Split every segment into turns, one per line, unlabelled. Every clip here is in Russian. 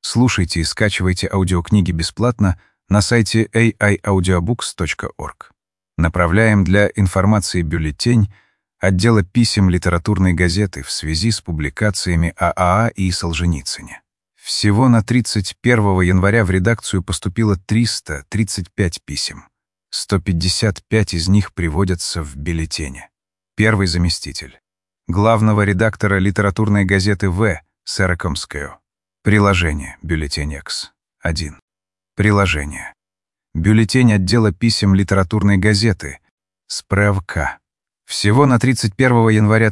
Слушайте и скачивайте аудиокниги бесплатно на сайте aiaudiobooks.org. Направляем для информации бюллетень отдела писем литературной газеты в связи с публикациями ААА и Солженицыне. Всего на 31 января в редакцию поступило 335 писем. 155 из них приводятся в бюллетене. Первый заместитель главного редактора литературной газеты В. Саракомскую. Приложение. Бюллетень X. 1. Приложение. Бюллетень отдела писем литературной газеты. Справка. Всего на 31 января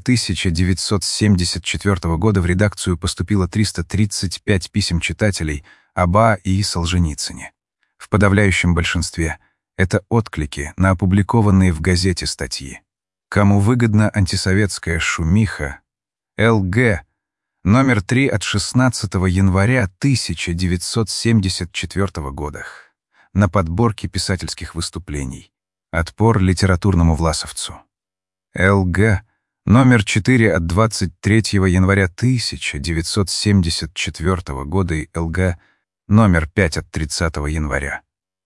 1974 года в редакцию поступило 335 писем читателей об А. и Солженицыне. В подавляющем большинстве это отклики на опубликованные в газете статьи. Кому выгодна антисоветская шумиха? ЛГ. Номер 3 от 16 января 1974 года. На подборке писательских выступлений. Отпор литературному власовцу. ЛГ. Номер 4 от 23 января 1974 года и ЛГ. Номер 5 от 30 января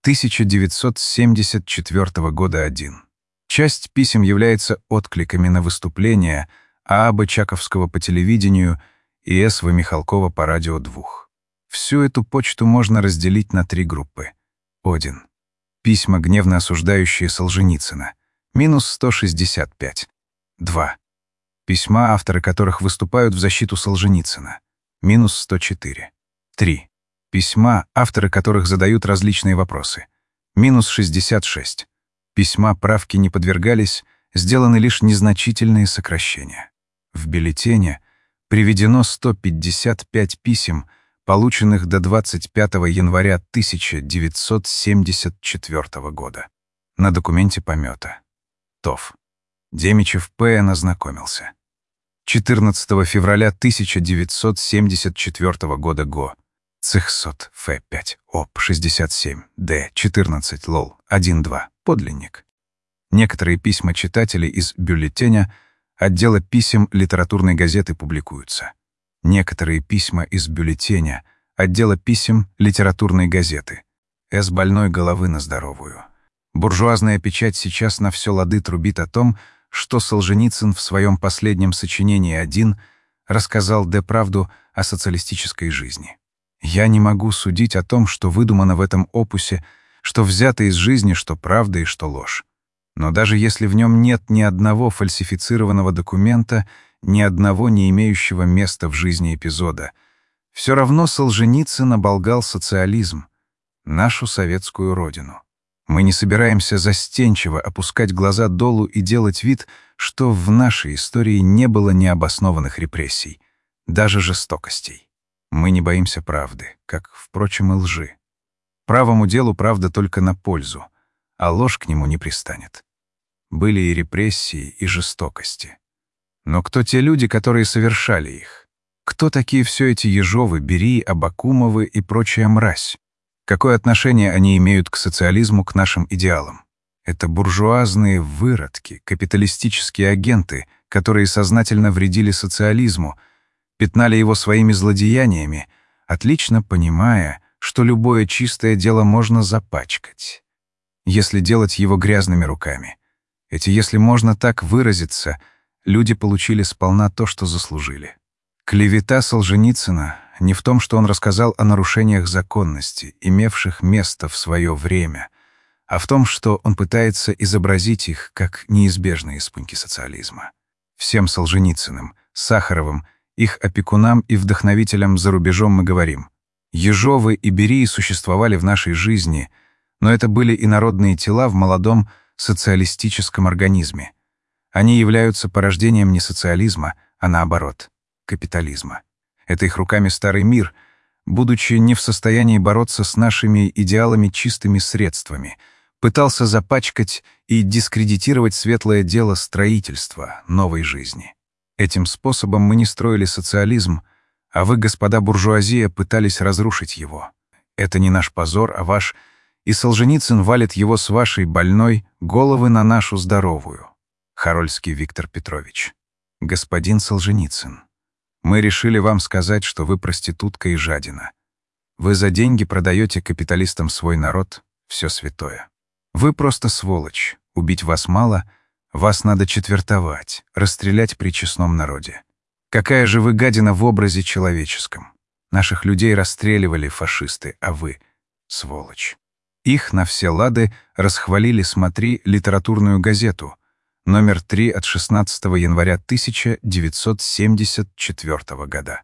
1974 года 1. Часть писем является откликами на выступления А. Бычаковского по телевидению и С. В. Михалкова по радио 2. Всю эту почту можно разделить на 3 группы. 1. Письма, гневно осуждающие Солженицына. Минус 165. 2. Письма, авторы которых выступают в защиту Солженицына. Минус 104. 3. Письма, авторы которых задают различные вопросы. Минус 66. Письма, правки не подвергались, сделаны лишь незначительные сокращения. В бюллетене приведено 155 писем, полученных до 25 января 1974 года. На документе помета. ТОВ. Демичев П.Н. ознакомился. 14 февраля 1974 года ГО. Цехсот Ф5 ОП 67 Д 14 ЛОЛ 1-2 подлинник. Некоторые письма читателей из бюллетеня отдела писем литературной газеты публикуются. Некоторые письма из бюллетеня отдела писем литературной газеты. С больной головы на здоровую. Буржуазная печать сейчас на все лады трубит о том, что Солженицын в своем последнем сочинении «1» рассказал Д. правду о социалистической жизни. Я не могу судить о том, что выдумано в этом опусе, что взято из жизни, что правда и что ложь. Но даже если в нем нет ни одного фальсифицированного документа, ни одного не имеющего места в жизни эпизода, все равно Солженицын оболгал социализм, нашу советскую родину. Мы не собираемся застенчиво опускать глаза долу и делать вид, что в нашей истории не было необоснованных репрессий, даже жестокостей. Мы не боимся правды, как, впрочем, и лжи. Правому делу правда только на пользу, а ложь к нему не пристанет. Были и репрессии, и жестокости. Но кто те люди, которые совершали их? Кто такие все эти Ежовы, Берии, Абакумовы и прочая мразь? Какое отношение они имеют к социализму, к нашим идеалам? Это буржуазные выродки, капиталистические агенты, которые сознательно вредили социализму, пятнали его своими злодеяниями, отлично понимая, что любое чистое дело можно запачкать, если делать его грязными руками. Эти, если можно так выразиться, люди получили сполна то, что заслужили. Клевета Солженицына не в том, что он рассказал о нарушениях законности, имевших место в свое время, а в том, что он пытается изобразить их как неизбежные спутники социализма. Всем Солженицыным, Сахаровым, их опекунам и вдохновителям за рубежом мы говорим: Ежовы и Берии существовали в нашей жизни, но это были инородные тела в молодом социалистическом организме. Они являются порождением не социализма, а наоборот, капитализма. Это их руками старый мир, будучи не в состоянии бороться с нашими идеалами чистыми средствами, пытался запачкать и дискредитировать светлое дело строительства новой жизни. Этим способом мы не строили социализм, а вы, господа буржуазия, пытались разрушить его. Это не наш позор, а ваш, и Солженицын валит его с вашей больной головы на нашу здоровую. Харольский Виктор Петрович. Господин Солженицын, мы решили вам сказать, что вы проститутка и жадина. Вы за деньги продаете капиталистам свой народ, все святое. Вы просто сволочь, убить вас мало, вас надо четвертовать, расстрелять при честном народе. Какая же вы гадина в образе человеческом. Наших людей расстреливали фашисты, а вы — сволочь. Их на все лады расхвалили «Смотри» литературную газету, номер 3 от 16 января 1974 года.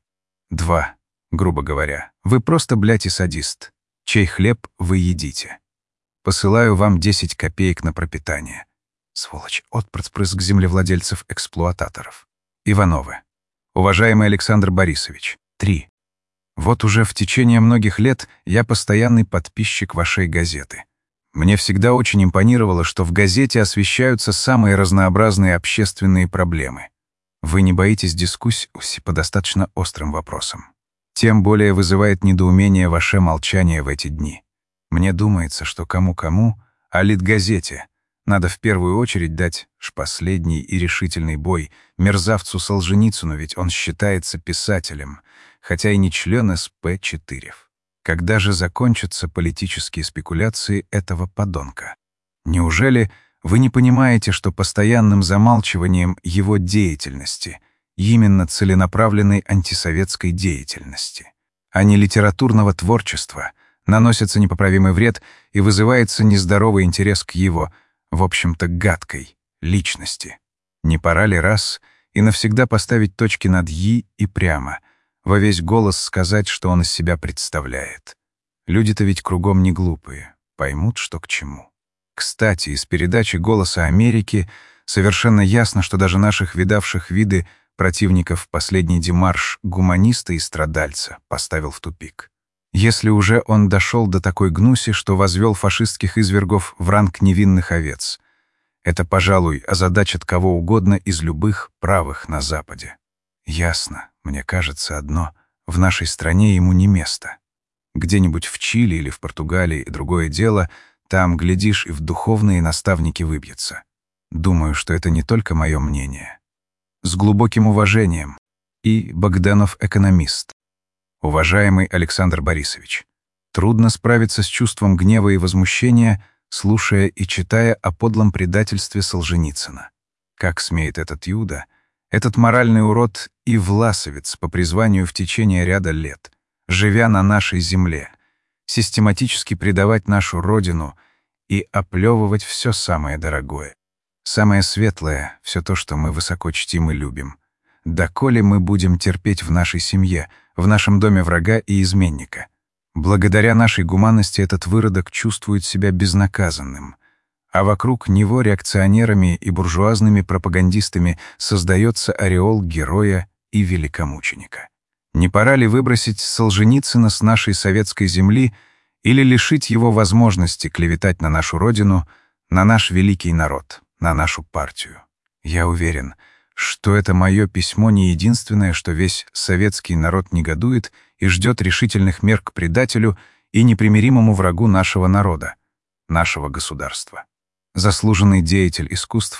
2. Грубо говоря, вы просто, блядь, и садист. Чей хлеб вы едите? Посылаю вам 10 копеек на пропитание. Сволочь, отпрыск землевладельцев-эксплуататоров. Ивановы. Уважаемый Александр Борисович. 3. Вот уже в течение многих лет я постоянный подписчик вашей газеты. Мне всегда очень импонировало, что в газете освещаются самые разнообразные общественные проблемы. Вы не боитесь дискуссий по достаточно острым вопросам. Тем более вызывает недоумение ваше молчание в эти дни. Мне думается, что кому-кому, а Литгазете надо в первую очередь дать последний и решительный бой мерзавцу Солженицыну, ведь он считается писателем, хотя и не член СП-4. Когда же закончатся политические спекуляции этого подонка? Неужели вы не понимаете, что постоянным замалчиванием его деятельности, именно целенаправленной антисоветской деятельности, а не литературного творчества, наносится непоправимый вред и вызывается нездоровый интерес к его, в общем-то, гадкой личности? Не пора ли раз и навсегда поставить точки над «и» и прямо, во весь голос сказать, что он из себя представляет? Люди-то ведь кругом не глупые, поймут, что к чему. Кстати, из передачи «Голоса Америки» совершенно ясно, что даже наших видавших виды противников последний демарш гуманиста и страдальца поставил в тупик. Если уже он дошел до такой гнуси, что возвел фашистских извергов в ранг невинных овец, это, пожалуй, озадачит кого угодно из любых правых на Западе. Ясно, мне кажется, одно — в нашей стране ему не место. Где-нибудь в Чили или в Португалии и другое дело, там, глядишь, и в духовные наставники выбьются. Думаю, что это не только мое мнение. С глубоким уважением. И Богданов экономист. Уважаемый Александр Борисович, трудно справиться с чувством гнева и возмущения, слушая и читая о подлом предательстве Солженицына. Как смеет этот Юда, этот моральный урод и власовец по призванию в течение ряда лет, живя на нашей земле, систематически предавать нашу родину и оплевывать все самое дорогое, самое светлое, все то, что мы высоко чтим и любим. Доколе мы будем терпеть в нашей семье, в нашем доме врага и изменника? Благодаря нашей гуманности этот выродок чувствует себя безнаказанным, а вокруг него реакционерами и буржуазными пропагандистами создается ореол героя и великомученика. Не пора ли выбросить Солженицына с нашей советской земли или лишить его возможности клеветать на нашу родину, на наш великий народ, на нашу партию? Я уверен, что это мое письмо не единственное, что весь советский народ негодует и ждет решительных мер к предателю и непримиримому врагу нашего народа, нашего государства. Заслуженный деятель искусств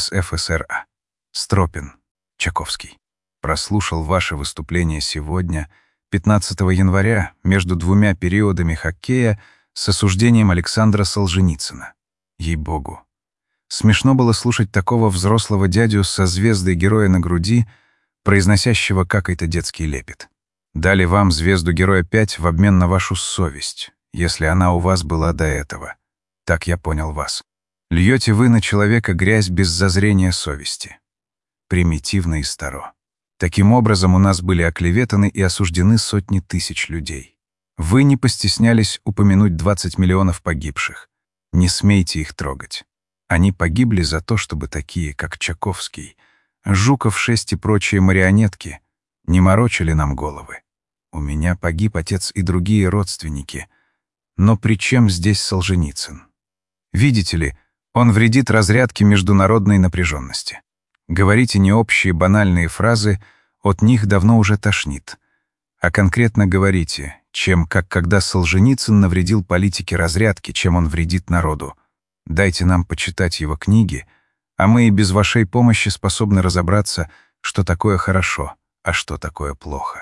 РСФСР Стропин, Чаковский. Прослушал ваше выступление сегодня, 15 января, между двумя периодами хоккея с осуждением Александра Солженицына. Ей-богу. Смешно было слушать такого взрослого дядю со звездой героя на груди, произносящего какой-то детский лепет. Дали вам звезду Героя 5 в обмен на вашу совесть, если она у вас была до этого. Так я понял вас. Льете вы на человека грязь без зазрения совести. Примитивно и старо. Таким образом, у нас были оклеветаны и осуждены сотни тысяч людей. Вы не постеснялись упомянуть 20 миллионов погибших. Не смейте их трогать. Они погибли за то, чтобы такие, как Чаковский, Жуков 6 и прочие марионетки, не морочили нам головы. У меня погиб отец и другие родственники. Но при чем здесь Солженицын? Видите ли, он вредит разрядке международной напряженности. Говорите не общие банальные фразы, от них давно уже тошнит. А конкретно говорите, чем, как когда Солженицын навредил политике разрядки, чем он вредит народу. Дайте нам почитать его книги, а мы и без вашей помощи способны разобраться, что такое хорошо, а что такое плохо.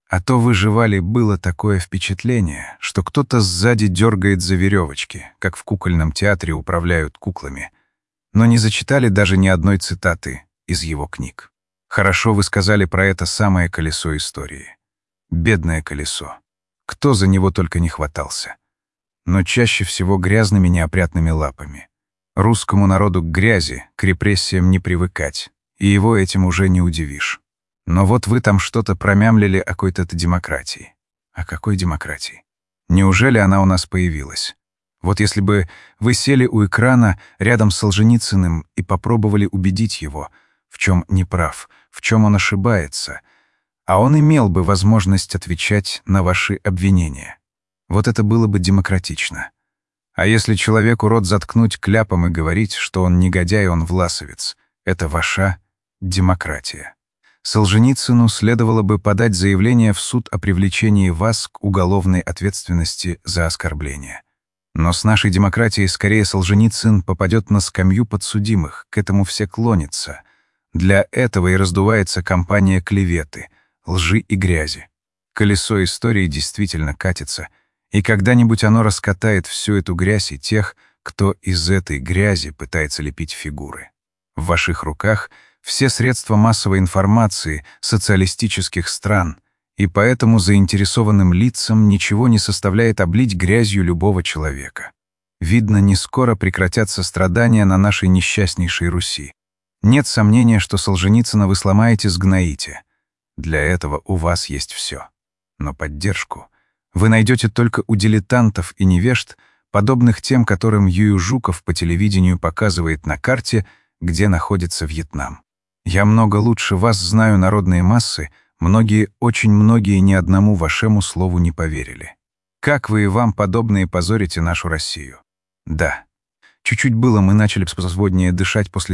А то выживали было такое впечатление, что кто-то сзади дергает за веревочки, как в кукольном театре управляют куклами. Но не зачитали даже ни одной цитаты из его книг. Хорошо вы сказали про это самое колесо истории. Бедное колесо. Кто за него только не хватался. Но чаще всего грязными неопрятными лапами. Русскому народу к грязи, к репрессиям не привыкать, и его этим уже не удивишь. Но вот вы там что-то промямлили о какой-то демократии. О какой демократии? Неужели она у нас появилась? Вот если бы вы сели у экрана рядом с Солженицыным и попробовали убедить его, в чем не прав, в чем он ошибается, а он имел бы возможность отвечать на ваши обвинения. Вот это было бы демократично. А если человеку рот заткнуть кляпом и говорить, что он негодяй, он власовец, это ваша демократия. Солженицыну следовало бы подать заявление в суд о привлечении вас к уголовной ответственности за оскорбление. Но с нашей демократией скорее Солженицын попадет на скамью подсудимых, к этому все клонятся. Для этого и раздувается кампания клеветы, лжи и грязи. Колесо истории действительно катится, и когда-нибудь оно раскатает всю эту грязь и тех, кто из этой грязи пытается лепить фигуры. В ваших руках все средства массовой информации социалистических стран, и поэтому заинтересованным лицам ничего не составляет облить грязью любого человека. Видно, не скоро прекратятся страдания на нашей несчастнейшей Руси. Нет сомнения, что Солженицына вы сломаете, сгноите. Для этого у вас есть все. Но поддержку вы найдете только у дилетантов и невежд, подобных тем, которым Юю Жуков по телевидению показывает на карте, где находится Вьетнам. Я много лучше вас знаю народные массы, многие, очень многие ни одному вашему слову не поверили. Как вы и вам подобные позорите нашу Россию? Да, чуть-чуть было мы начали свободнее дышать после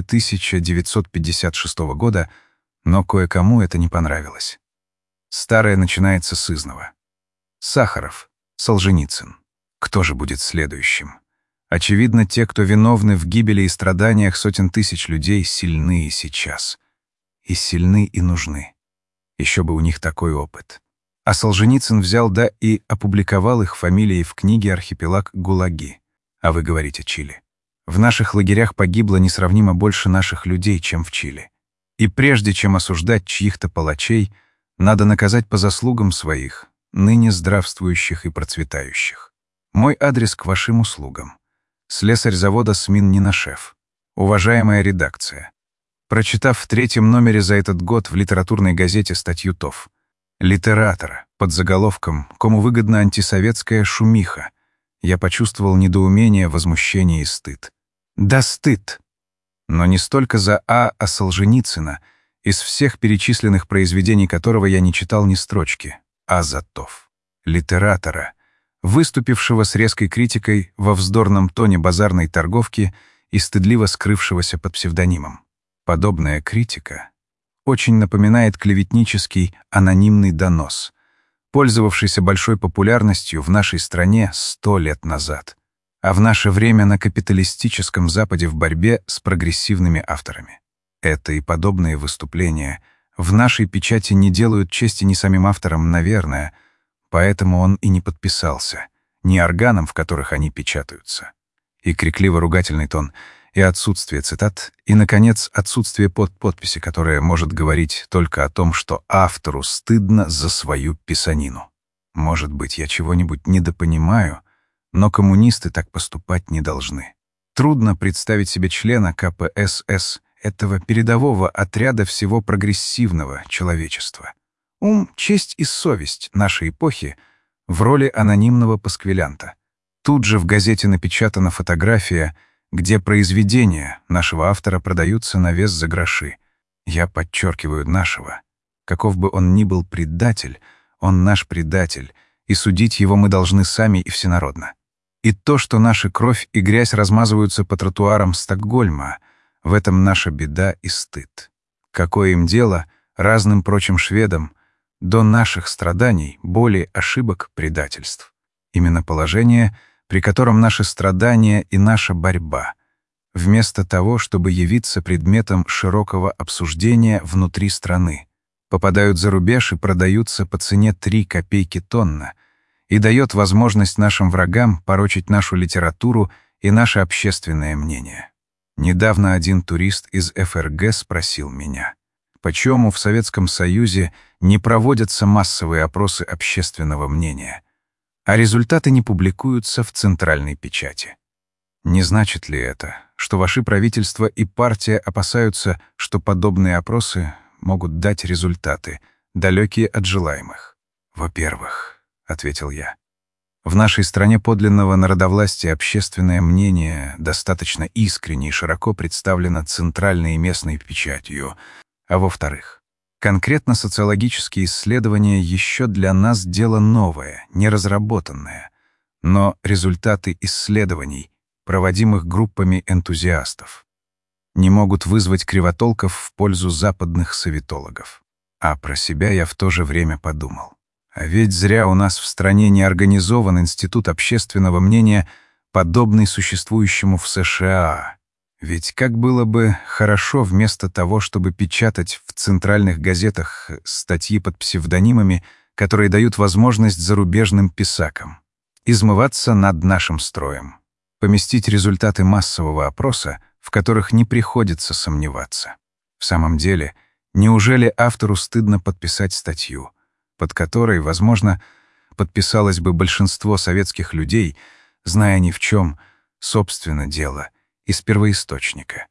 1956 года, но кое-кому это не понравилось. Старое начинается с изного. Сахаров, Солженицын. Кто же будет следующим? Очевидно, те, кто виновны в гибели и страданиях сотен тысяч людей, сильны и сейчас. И сильны, и нужны. Еще бы у них такой опыт. А Солженицын взял, да и опубликовал их фамилии в книге «Архипелаг ГУЛАГи». А вы говорите Чили. В наших лагерях погибло несравнимо больше наших людей, чем в Чили. И прежде чем осуждать чьих-то палачей, надо наказать по заслугам своих, ныне здравствующих и процветающих. Мой адрес к вашим услугам. Слесарь завода Смин-Нинашев. Уважаемая редакция. Прочитав в 3-м номере за этот год в литературной газете статью ТОВ «Литератора» под заголовком «Кому выгодна антисоветская шумиха», я почувствовал недоумение, возмущение и стыд. Да, стыд! Но не столько за А. Солженицына, из всех перечисленных произведений которого я не читал ни строчки, а за ТОВ. Литератора, выступившего с резкой критикой во вздорном тоне базарной торговки и стыдливо скрывшегося под псевдонимом. Подобная критика очень напоминает клеветнический анонимный донос, пользовавшийся большой популярностью в нашей стране 100 лет назад, а в наше время на капиталистическом Западе в борьбе с прогрессивными авторами. Это и подобные выступления в нашей печати не делают чести ни самим авторам, наверное, поэтому он и не подписался, ни органам, в которых они печатаются. И крикливо-ругательный тон — и отсутствие цитат, и, наконец, отсутствие подписи, которая может говорить только о том, что автору стыдно за свою писанину. Может быть, я чего-нибудь недопонимаю, но коммунисты так поступать не должны. Трудно представить себе члена КПСС, этого передового отряда всего прогрессивного человечества. Ум, честь и совесть нашей эпохи в роли анонимного пасквилянта. Тут же в газете напечатана фотография, где произведения нашего автора продаются на вес за гроши. Я подчеркиваю нашего. Каков бы он ни был предатель, он наш предатель, и судить его мы должны сами и всенародно. И то, что наша кровь и грязь размазываются по тротуарам Стокгольма, в этом наша беда и стыд. Какое им дело, разным прочим шведам, до наших страданий, боли, ошибок, предательств? Именно положение, при котором наши страдания и наша борьба, вместо того, чтобы явиться предметом широкого обсуждения внутри страны, попадают за рубеж и продаются по цене 3 копейки тонна, и дает возможность нашим врагам порочить нашу литературу и наше общественное мнение. Недавно один турист из ФРГ спросил меня, почему в Советском Союзе не проводятся массовые опросы общественного мнения, а результаты не публикуются в центральной печати. Не значит ли это, что ваши правительство и партия опасаются, что подобные опросы могут дать результаты, далекие от желаемых? «Во-первых, — ответил я, — в нашей стране подлинного народовластия общественное мнение достаточно искренне и широко представлено центральной и местной печатью, а во-вторых, конкретно социологические исследования еще для нас дело новое, неразработанное, но результаты исследований, проводимых группами энтузиастов, не могут вызвать кривотолков в пользу западных советологов. А про себя я в то же время подумал. А ведь зря у нас в стране не организован институт общественного мнения, подобный существующему в США. Ведь как было бы хорошо вместо того, чтобы печатать в центральных газетах статьи под псевдонимами, которые дают возможность зарубежным писакам измываться над нашим строем, поместить результаты массового опроса, в которых не приходится сомневаться. В самом деле, неужели автору стыдно подписать статью, под которой, возможно, подписалось бы большинство советских людей, зная ни в чем, собственно, дело, из первоисточника,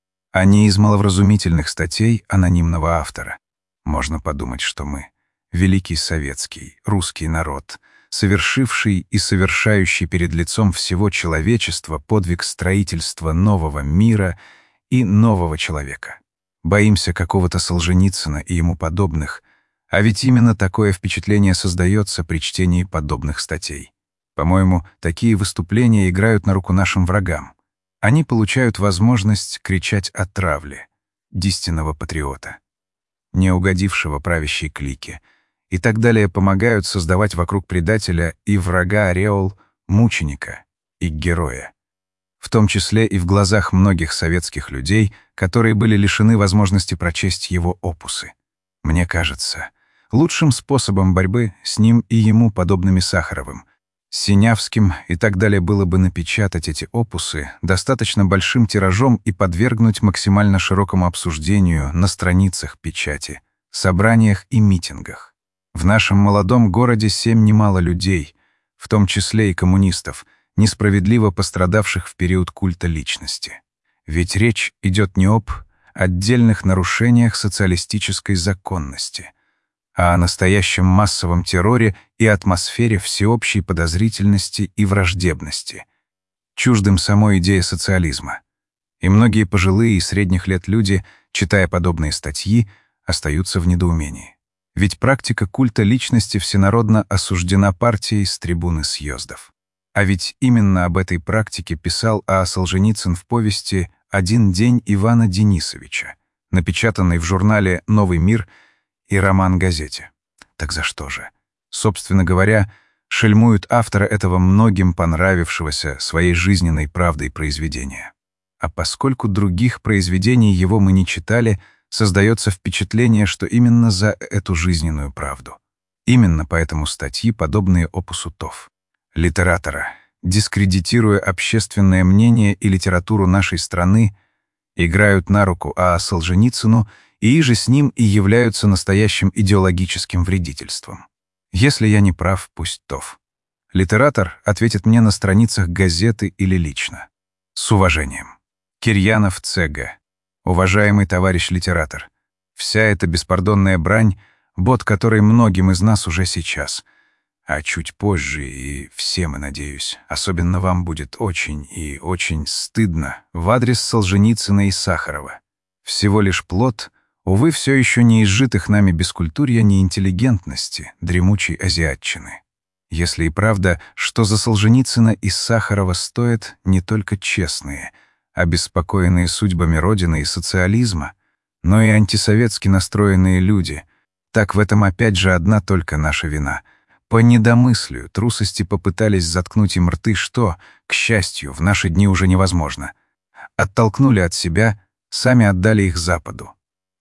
а не из маловразумительных статей анонимного автора? Можно подумать, что мы, великий советский, русский народ, совершивший и совершающий перед лицом всего человечества подвиг строительства нового мира и нового человека. Боимся какого-то Солженицына и ему подобных, а ведь именно такое впечатление создается при чтении подобных статей. По-моему, такие выступления играют на руку нашим врагам. Они получают возможность кричать о травле истинного патриота, не угодившего правящей клике, и так далее, помогают создавать вокруг предателя и врага ореол мученика и героя, в том числе и в глазах многих советских людей, которые были лишены возможности прочесть его опусы. Мне кажется, лучшим способом борьбы с ним и ему подобными Сахаровым, Синявским и так далее было бы напечатать эти опусы достаточно большим тиражом и подвергнуть максимально широкому обсуждению на страницах печати, собраниях и митингах. В нашем молодом городе немало людей, в том числе и коммунистов, несправедливо пострадавших в период культа личности. Ведь речь идет не об отдельных нарушениях социалистической законности, а о настоящем массовом терроре и атмосфере всеобщей подозрительности и враждебности, чуждым самой идее социализма. И многие пожилые и средних лет люди, читая подобные статьи, остаются в недоумении. Ведь практика культа личности всенародно осуждена партией с трибуны съездов. А ведь именно об этой практике писал А. Солженицын в повести «Один день Ивана Денисовича», напечатанной в журнале «Новый мир» и «Роман-газете». Так за что же? Собственно говоря, шельмуют автора этого многим понравившегося своей жизненной правдой произведения. А поскольку других произведений его мы не читали, создается впечатление, что именно за эту жизненную правду. Именно поэтому статьи, подобные опусу ТОВ, литератора, дискредитируя общественное мнение и литературу нашей страны, играют на руку А. Солженицыну и иже с ним и являются настоящим идеологическим вредительством. Если я не прав, пусть ТОВ. Литератор ответит мне на страницах газеты или лично. С уважением. Кирьянов Ц.Г. Уважаемый товарищ литератор, вся эта беспардонная брань — бот, который многим из нас уже сейчас, а чуть позже, и всем, и надеюсь, особенно вам будет очень и очень стыдно в адрес Солженицына и Сахарова. Всего лишь плод, увы, все еще не изжитых нами бескультурья неинтеллигентности, дремучей азиатчины. Если и правда, что за Солженицына и Сахарова стоят не только честные, обеспокоенные судьбами Родины и социализма, но и антисоветски настроенные люди, так в этом опять же одна только наша вина. По недомыслию, трусости попытались заткнуть им рты, что, к счастью, в наши дни уже невозможно. Оттолкнули от себя, сами отдали их Западу.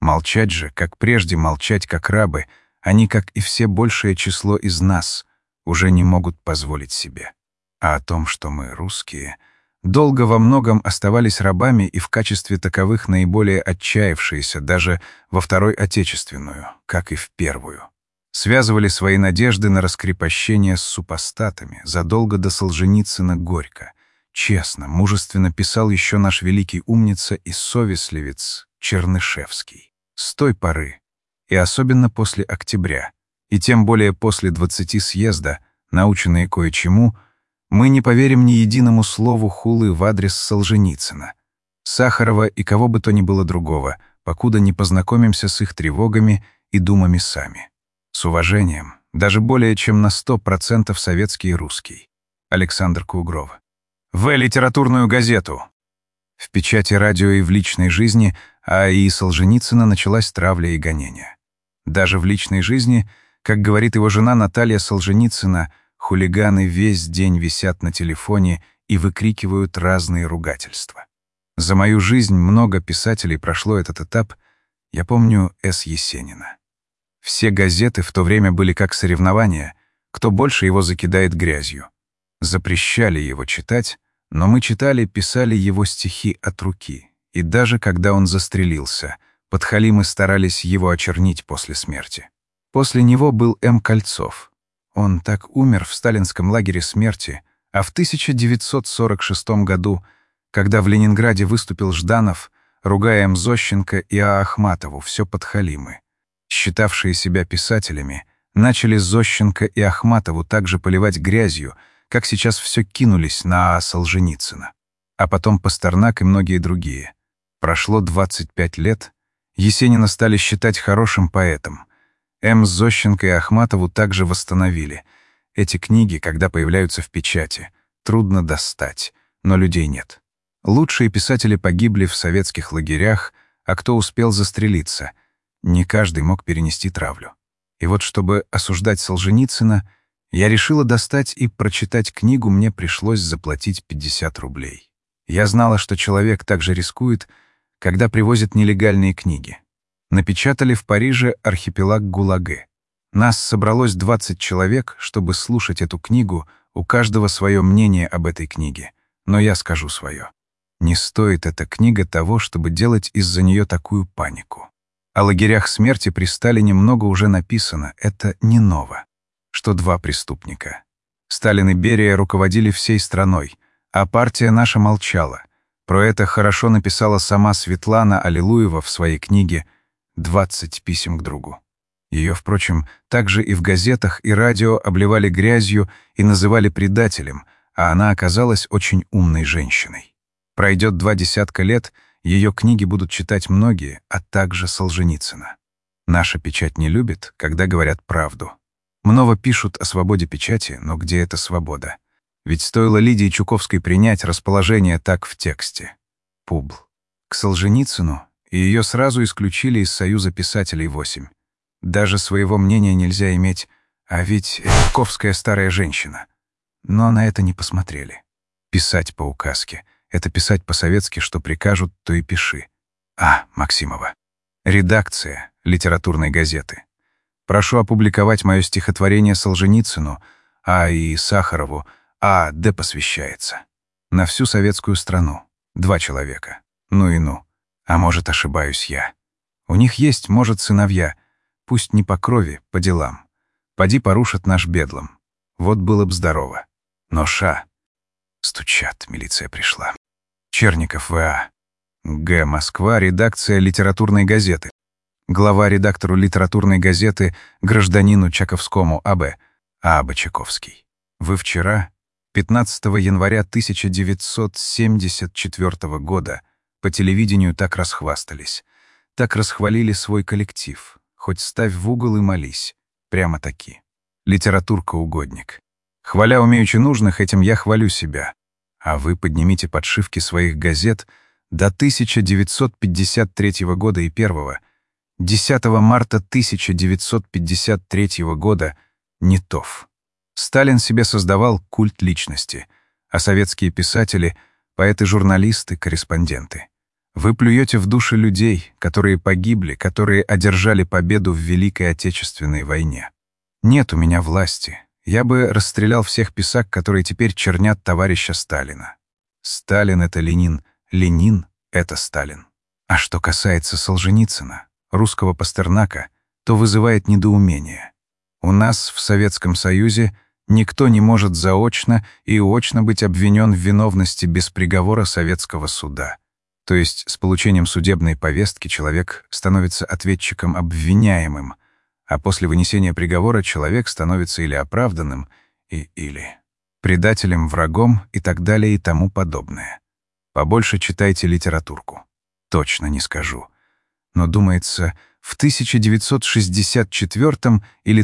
Молчать же, как прежде молчать, как рабы, они, как и все большее число из нас, уже не могут позволить себе. А о том, что мы русские, долго во многом оставались рабами и в качестве таковых наиболее отчаявшиеся даже во Второй Отечественную, как и в Первую. Связывали свои надежды на раскрепощение с супостатами задолго до Солженицына горько. Честно, мужественно писал еще наш великий умница и совестливец Чернышевский. С той поры, и особенно после октября, и тем более после 20 съезда, наученные кое-чему, мы не поверим ни единому слову хулы в адрес Солженицына, Сахарова и кого бы то ни было другого, покуда не познакомимся с их тревогами и думами сами. С уважением, даже более чем на 100% советский и русский. Александр Кугров. В литературную газету. В печати, радио и в личной жизни А.И. Солженицына началась травля и гонения. Даже в личной жизни, как говорит его жена Наталья Солженицына, хулиганы весь день висят на телефоне и выкрикивают разные ругательства. За мою жизнь много писателей прошло этот этап, я помню С. Есенина. Все газеты в то время были как соревнования, кто больше его закидает грязью. Запрещали его читать, но мы читали, писали его стихи от руки. И даже когда он застрелился, подхалимы старались его очернить после смерти. После него был М. Кольцов. Он так умер в сталинском лагере смерти, а в 1946 году, когда в Ленинграде выступил Жданов, ругая М. Зощенко и А. Ахматову, все подхалимы. Считавшие себя писателями, начали Зощенко и Ахматову также поливать грязью, как сейчас все кинулись на А. Солженицына. А потом Пастернак и многие другие. Прошло 25 лет, Есенина стали считать хорошим поэтом. М. Зощенко и Ахматову также восстановили. Эти книги, когда появляются в печати, трудно достать, но людей нет. Лучшие писатели погибли в советских лагерях, а кто успел застрелиться — не каждый мог перенести травлю. И вот чтобы осуждать Солженицына, я решила достать и прочитать книгу, мне пришлось заплатить 50 рублей. Я знала, что человек также рискует, когда привозят нелегальные книги. Напечатали в Париже «Архипелаг ГУЛАГа». Нас собралось 20 человек, чтобы слушать эту книгу, у каждого свое мнение об этой книге. Но я скажу свое. Не стоит эта книга того, чтобы делать из-за нее такую панику. О лагерях смерти при Сталине много уже написано, это не ново. Что два преступника. Сталин и Берия руководили всей страной, а партия наша молчала. Про это хорошо написала сама Светлана Аллилуева в своей книге «20 писем к другу». Ее, впрочем, также и в газетах и радио обливали грязью и называли предателем, а она оказалась очень умной женщиной. Пройдет 20 лет, ее книги будут читать многие, а также Солженицына. Наша печать не любит, когда говорят правду. Много пишут о свободе печати, но где эта свобода? Ведь стоило Лидии Чуковской принять расположение так в тексте. Публ. К Солженицыну, и ее сразу исключили из Союза писателей 8. Даже своего мнения нельзя иметь, а ведь Чуковская старая женщина. Но на это не посмотрели. Писать по указке — это писать по-советски, что прикажут, то и пиши. А. Максимова. Редакция литературной газеты. Прошу опубликовать мое стихотворение Солженицыну, А.И. Сахарову, А.Д. посвящается. На всю советскую страну. 2 человека. Ну и ну. А может, ошибаюсь я. У них есть, может, сыновья. Пусть не по крови, по делам. Поди порушат наш бедлом. Вот было б здорово. Но ша. Стучат, милиция пришла. Черников В.А. Г. Москва, редакция литературной газеты. Глава редактору литературной газеты гражданину Чаковскому А.Б. А.Б. Чаковский. Вы вчера, 15 января 1974 года, по телевидению так расхвастались, так расхвалили свой коллектив. Хоть ставь в угол и молись. Прямо-таки. Литературка-угодник. Хваля умеючи нужных, этим я хвалю себя. А вы поднимите подшивки своих газет до 1953 года и первого. 10 марта 1953 года Нетов. Сталин себе создавал культ личности, а советские писатели — поэты-журналисты, корреспонденты. Вы плюете в души людей, которые погибли, которые одержали победу в Великой Отечественной войне. Нет у меня власти. Я бы расстрелял всех писак, которые теперь чернят товарища Сталина. Сталин — это Ленин, Ленин — это Сталин. А что касается Солженицына, русского Пастернака, то вызывает недоумение. У нас в Советском Союзе никто не может заочно и очно быть обвинен в виновности без приговора советского суда. То есть с получением судебной повестки человек становится ответчиком обвиняемым, а после вынесения приговора человек становится или оправданным, или предателем, врагом и так далее и тому подобное. Побольше читайте литературку. Точно не скажу. Но, думается, в 1964 или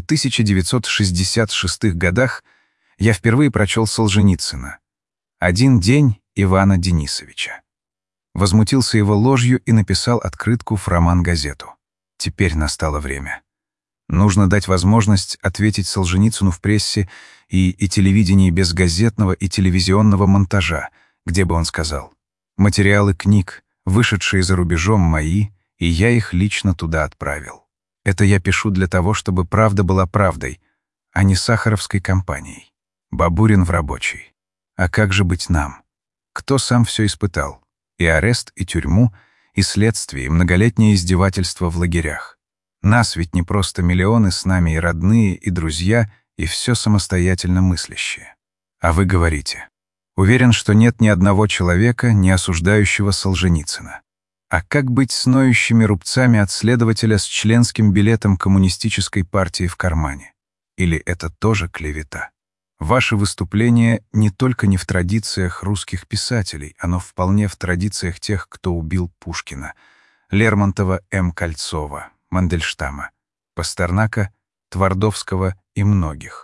1966 годах я впервые прочел Солженицына «Один день Ивана Денисовича». Возмутился его ложью и написал открытку в роман-газету. Теперь настало время. Нужно дать возможность ответить Солженицыну в прессе и телевидении без газетного и телевизионного монтажа, где бы он сказал: «Материалы книг, вышедшие за рубежом, мои, и я их лично туда отправил. Это я пишу для того, чтобы правда была правдой, а не сахаровской компанией. Бабурин в рабочий. А как же быть нам? Кто сам все испытал? И арест, и тюрьму, и следствие, и многолетнее издевательство в лагерях. Нас ведь не просто миллионы, с нами и родные, и друзья, и все самостоятельно мыслящие. А вы говорите: уверен, что нет ни одного человека, не осуждающего Солженицына. А как быть с ноющими рубцами от следователя с членским билетом коммунистической партии в кармане? Или это тоже клевета? Ваше выступление не только не в традициях русских писателей, оно вполне в традициях тех, кто убил Пушкина: Лермонтова, М. Кольцова, Мандельштама, Пастернака, Твардовского и многих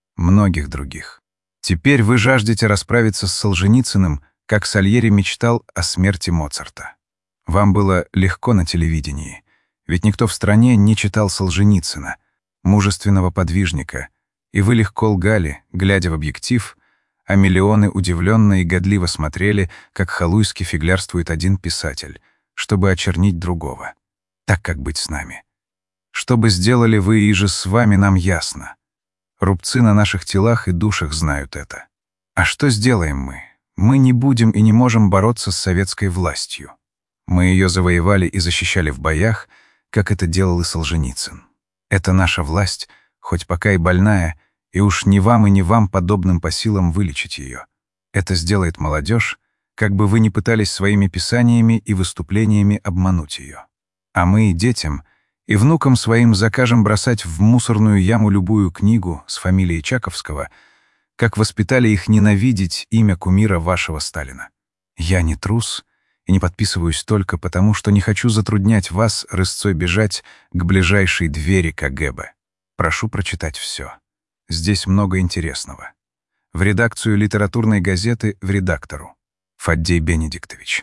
других. Теперь вы жаждете расправиться с Солженицыным, как Сальери мечтал о смерти Моцарта. Вам было легко на телевидении, ведь никто в стране не читал Солженицына, мужественного подвижника, и вы легко лгали, глядя в объектив, а миллионы удивленно и годливо смотрели, как халуйски фиглярствует один писатель, чтобы очернить другого. Так как быть с нами? Что бы сделали вы и же с вами, нам ясно. Рубцы на наших телах и душах знают это. А что сделаем мы? Мы не будем и не можем бороться с советской властью. Мы ее завоевали и защищали в боях, как это делал и Солженицын. Это наша власть, хоть пока и больная, и уж ни вам и ни вам подобным по силам вылечить ее. Это сделает молодежь, как бы вы ни пытались своими писаниями и выступлениями обмануть ее. А мы и детям, и внукам своим закажем бросать в мусорную яму любую книгу с фамилией Чаковского, как воспитали их ненавидеть имя кумира вашего Сталина. Я не трус и не подписываюсь только потому, что не хочу затруднять вас рысцой бежать к ближайшей двери КГБ. Прошу прочитать все. Здесь много интересного. В редакцию литературной газеты в редактору. Фаддей Бенедиктович.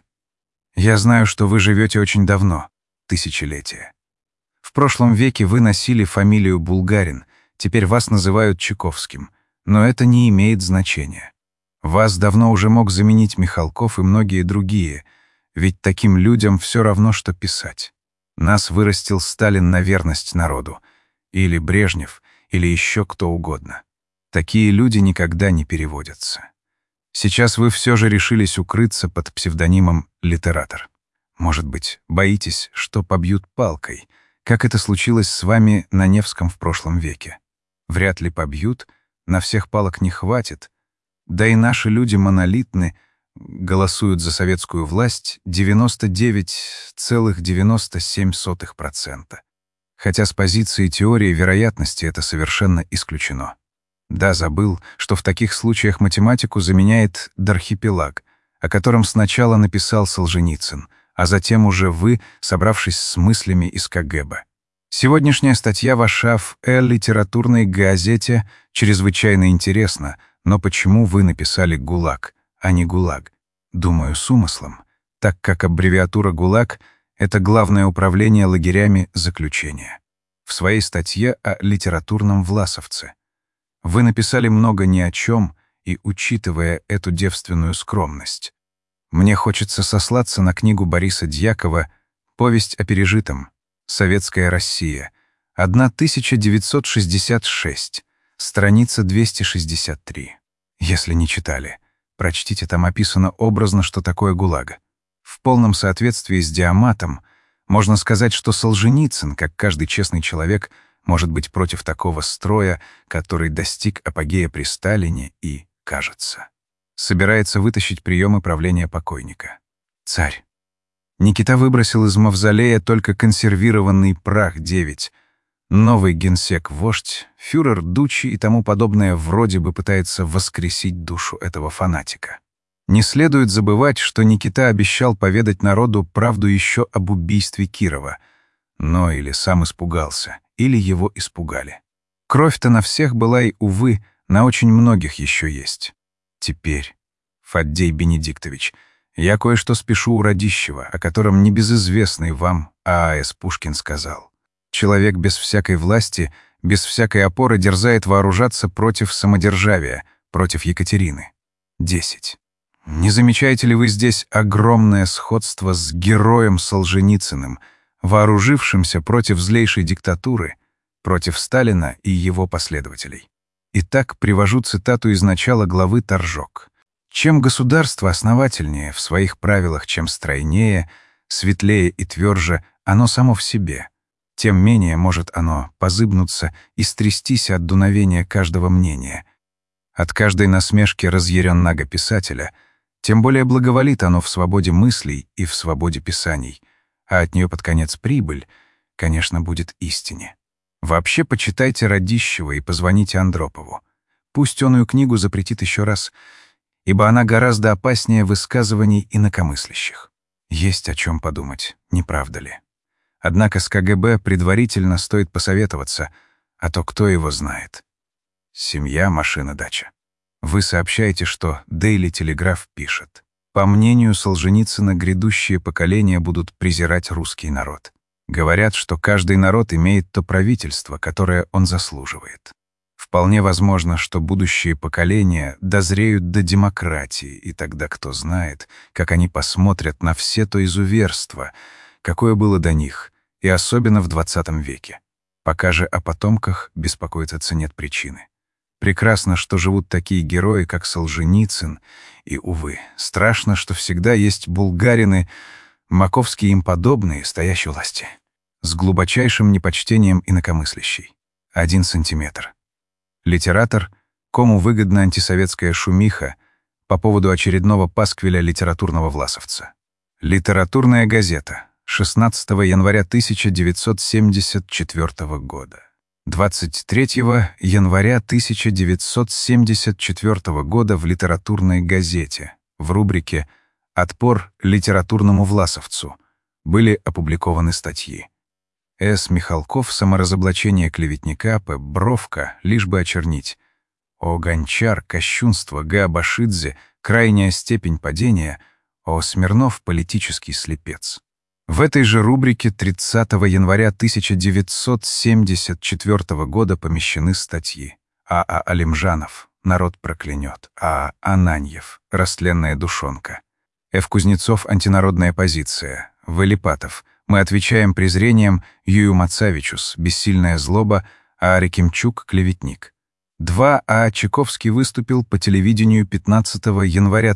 Я знаю, что вы живете очень давно, тысячелетия. В прошлом веке вы носили фамилию Булгарин, теперь вас называют Чайковским, но это не имеет значения. Вас давно уже мог заменить Михалков и многие другие, ведь таким людям все равно, что писать. Нас вырастил Сталин на верность народу, или Брежнев, или еще кто угодно. Такие люди никогда не переводятся. Сейчас вы все же решились укрыться под псевдонимом «литератор». Может быть, боитесь, что побьют палкой, как это случилось с вами на Невском в прошлом веке. Вряд ли побьют, на всех палок не хватит. Да и наши люди монолитны, голосуют за советскую власть 99,97%. Хотя с позиции теории вероятности это совершенно исключено. Да, забыл, что в таких случаях математику заменяет Дархипелаг, о котором сначала написал Солженицын, а затем уже вы, собравшись с мыслями из КГБ. Сегодняшняя статья ваша в литературной газете чрезвычайно интересна, но почему вы написали «ГУЛАГ», а не «ГУЛАГ»? Думаю, с умыслом, так как аббревиатура «ГУЛАГ» — это Главное управление лагерями заключения. В своей статье о литературном власовце вы написали много ни о чем и, учитывая эту девственную скромность, Мне хочется сослаться на книгу Бориса Дьякова «Повесть о пережитом. Советская Россия». 1966. Страница 263. Если не читали, прочтите, там описано образно, что такое ГУЛАГ. В полном соответствии с Диаматом можно сказать, что Солженицын, как каждый честный человек, может быть против такого строя, который достиг апогея при Сталине и, кажется, собирается вытащить приемы правления покойника. Царь. Никита выбросил из мавзолея только консервированный прах-9. Новый генсек-вождь, фюрер Дучи и тому подобное вроде бы пытается воскресить душу этого фанатика. Не следует забывать, что Никита обещал поведать народу правду еще об убийстве Кирова, но или сам испугался, или его испугали. Кровь-то на всех была и, увы, на очень многих еще есть. Теперь, Фаддей Бенедиктович, я кое-что спешу у Радищева, о котором небезызвестный вам А.А.С. Пушкин сказал. Человек без всякой власти, без всякой опоры дерзает вооружаться против самодержавия, против Екатерины. 10. Не замечаете ли вы здесь огромное сходство с героем Солженицыным, вооружившимся против злейшей диктатуры, против Сталина и его последователей? Итак, привожу цитату из начала главы «Торжок». Чем государство основательнее в своих правилах, чем стройнее, светлее и тверже оно само в себе, тем менее может оно позыбнуться и стрястись от дуновения каждого мнения. От каждой насмешки разъяренного писателя, тем более благоволит оно в свободе мыслей и в свободе писаний, а от нее под конец прибыль, конечно, будет истине. Вообще почитайте Радищева и позвоните Андропову. Пусть оную книгу запретит еще раз, ибо она гораздо опаснее высказываний инакомыслящих. Есть о чем подумать, не правда ли? Однако с КГБ предварительно стоит посоветоваться, а то кто его знает. Семья, машина, дача. Вы сообщаете, что Daily Telegraph пишет: по мнению Солженицына, грядущие поколения будут презирать русский народ. Говорят, что каждый народ имеет то правительство, которое он заслуживает. Вполне возможно, что будущие поколения дозреют до демократии, и тогда кто знает, как они посмотрят на все то изуверство, какое было до них, и особенно в 20 веке. Пока же о потомках беспокоиться нет причины. Прекрасно, что живут такие герои, как Солженицын, и, увы, страшно, что всегда есть булгарины, маковские им подобные, стоящие у власти, с глубочайшим непочтением инакомыслящий. 1 сантиметр. Литератор, кому выгодна антисоветская шумиха по поводу очередного пасквиля литературного власовца. Литературная газета. 16 января 1974 года. 23 января 1974 года в литературной газете в рубрике «Отпор литературному власовцу» были опубликованы статьи. С. Михалков «Саморазоблачение клеветника», П. Бровка «Лишь бы очернить», О. Гончар «Кощунство», Г. Абашидзе «Крайняя степень падения», О. Смирнов «Политический слепец». В этой же рубрике 30 января 1974 года помещены статьи: А.А. Алимжанов «Народ проклянет», А. Ананьев «Растленная душонка», Ф. Кузнецов «Антинародная позиция», В. Липатов «Мы отвечаем презрением», Юю Мацавичус «Бессильная злоба», А. Рекимчук «Клеветник». 2. А. Чайковский выступил по телевидению 15 января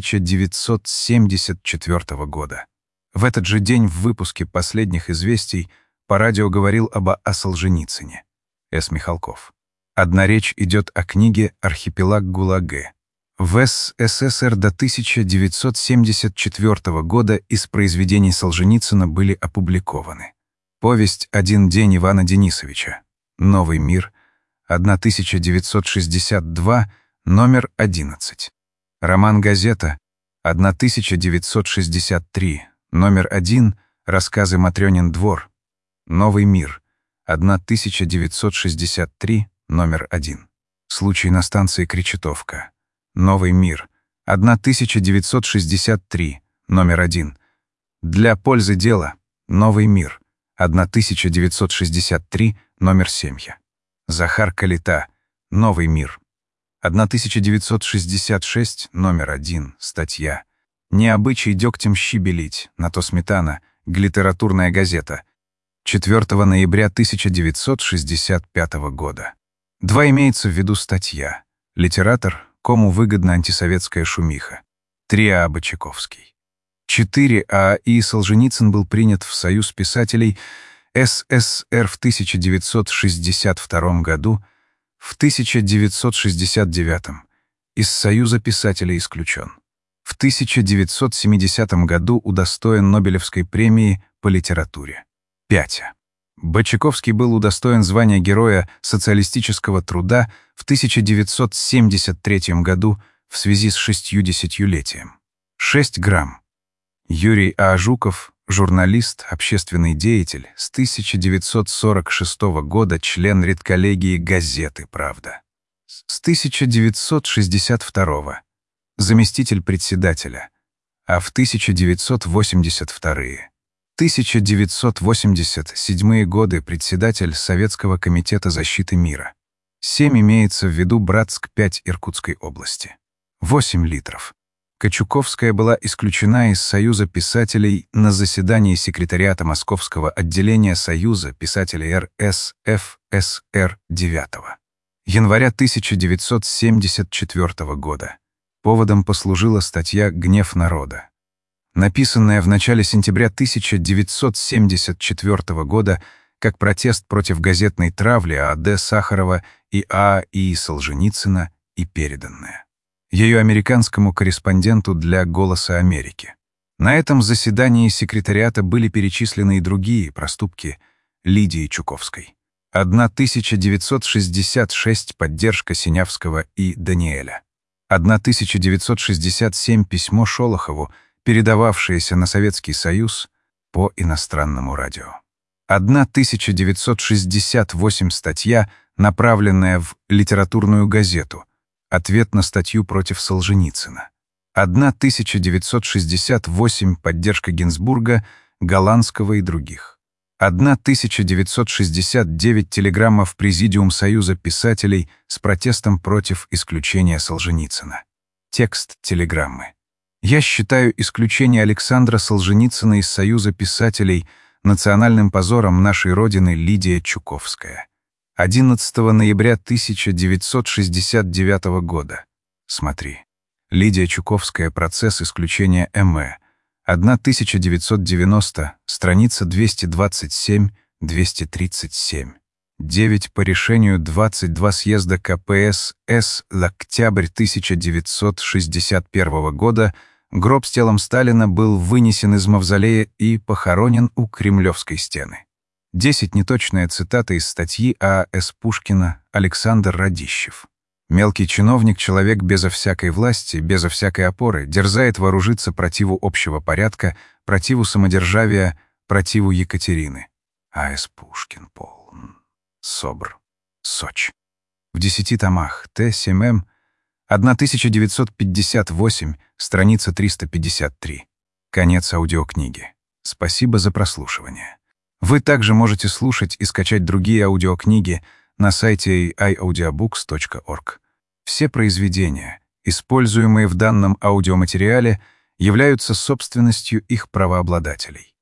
1974 года. В этот же день в выпуске «Последних известий» по радио говорил о Солженицыне. С. Михалков. Одна речь идет о книге «Архипелаг ГУЛАГа». В СССР до 1974 года из произведений Солженицына были опубликованы: повесть «Один день» Ивана Денисовича, «Новый мир», 1962, номер 11, роман «Газета», 1963, номер 1, рассказы «Матрёнин двор», «Новый мир», 1963, номер 1, случай на станции Кречетовка, «Новый мир», 1963, номер 1, для пользы дела, «Новый мир», 1963, номер 7, Захар Калита, «Новый мир», 1966, номер 1, статья Не обычай дегтем щибелить, на то сметана, глитературная газета. 4 ноября 1965 года. 2 имеется в виду статья. Литератор, кому выгодна антисоветская шумиха. 3 Бочаковский. 4 И. Солженицын был принят в Союз писателей СССР в 1962 году, в 1969 из Союза писателей исключен. В 1970 году удостоен Нобелевской премии по литературе. 5. Бочаковский был удостоен звания Героя социалистического труда в 1973 году в связи с 60-летием. 6 грамм. Юрий А. Жуков, журналист, общественный деятель, с 1946 года член редколлегии газеты «Правда». С 1962 заместитель председателя, а в 1987 годы председатель Советского комитета защиты мира. 7 имеется в виду Братск-5 Иркутской области. 8 литров. Кочуковская была исключена из Союза писателей на заседании секретариата Московского отделения Союза писателей РСФСР 9 января 1974 года. Поводом послужила статья «Гнев народа», написанная в начале сентября 1974 года как протест против газетной травли А.Д. Сахарова и А.И. Солженицына и переданная ее американскому корреспонденту для «Голоса Америки». На этом заседании секретариата были перечислены и другие проступки Лидии Чуковской. 1966 поддержка Синявского и Даниэля. 1967 письмо Шолохову, передававшееся на Советский Союз по иностранному радио. 1968 статья, направленная в литературную газету, ответ на статью против Солженицына. 1968 поддержка Гинзбурга, Голландского и других. 1969 телеграмма в Президиум Союза писателей с протестом против исключения Солженицына. Текст телеграммы. «Я считаю исключение Александра Солженицына из Союза писателей национальным позором нашей Родины. Лидия Чуковская. 11 ноября 1969 года. Смотри. Лидия Чуковская. Процесс исключения М.Э. 1990, страница 227-237. 9 по решению 22 съезда КПСС октябрь 1961 года гроб с телом Сталина был вынесен из мавзолея и похоронен у Кремлевской стены. 10 неточная цитата из статьи А.С. Пушкина «Александр Радищев». Мелкий чиновник, человек безо всякой власти, безо всякой опоры, дерзает вооружиться противу общего порядка, противу самодержавия, противу Екатерины. А.С. Пушкин. Полн. Собр. Сочи. В 10 томах. Т. Семем. 1958, страница 353. Конец аудиокниги. Спасибо за прослушивание. Вы также можете слушать и скачать другие аудиокниги на сайте iaudiobooks.org. Все произведения, используемые в данном аудиоматериале, являются собственностью их правообладателей.